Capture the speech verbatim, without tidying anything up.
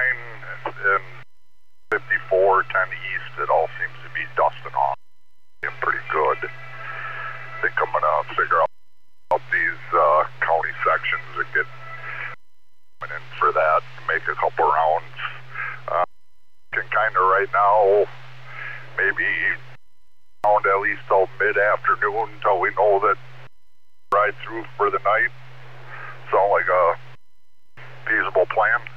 nine and fifty-four, ten east, it all seems to be dusting off. Being pretty good. I think I'm going to figure out, out these uh, county sections and get in for that, make a couple rounds. Uh, can kind of right now, maybe around at least till mid-afternoon until we know that ride through for the night. Sound like a feasible plan?